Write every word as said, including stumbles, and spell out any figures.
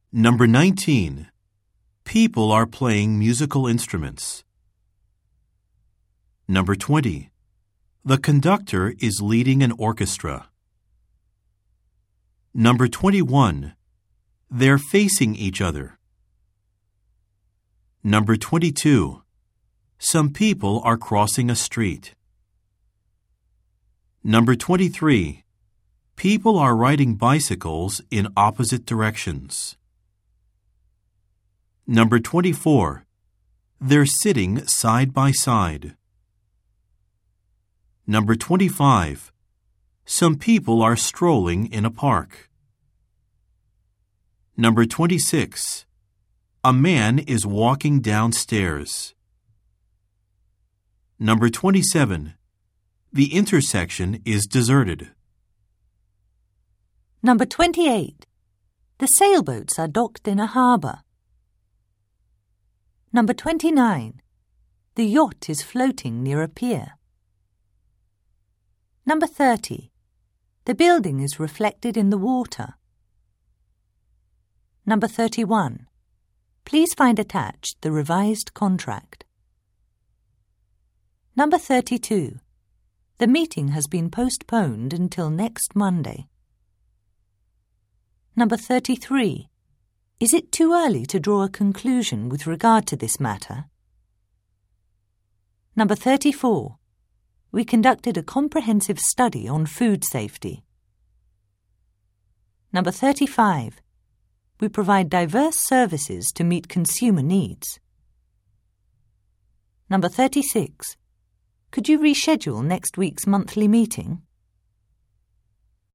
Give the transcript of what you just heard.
Number nineteen. People are playing musical instruments. Number twenty. The conductor is leading an orchestra. Number twenty-one. They're facing each other. Number twenty-two. Some people are crossing a street. Number twenty-three. People are riding bicycles in opposite directions. Number twenty-four. They're sitting side by side. Number twenty-five. Some people are strolling in a park. Number twenty-six. A man is walking downstairs. Number twenty-seven. The intersection is deserted. Number twenty-eight. The sailboats are docked in a harbour. Number twenty-nine. The yacht is floating near a pier. Number thirty. The building is reflected in the water. Number thirty-one. Please find attached the revised contract. Number thirty-two. The meeting has been postponed until next Monday. Number thirty-three. Is it too early to draw a conclusion with regard to this matter? Number thirty-four. We conducted a comprehensive study on food safety. Number thirty-five. We provide diverse services to meet consumer needs. Number thirty-six. Could you reschedule next week's monthly meeting?